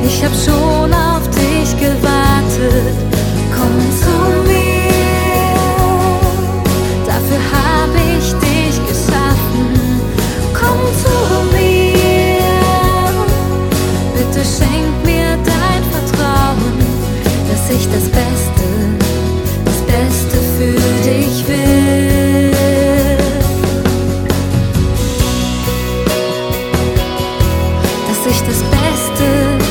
Ich hab schon auf dich gewartet. Komm zu mir, dafür hab ich dich geschaffen. Komm zu mir, bitte schenk mir dein Vertrauen, dass ich das Beste für dich will. Dass ich das Beste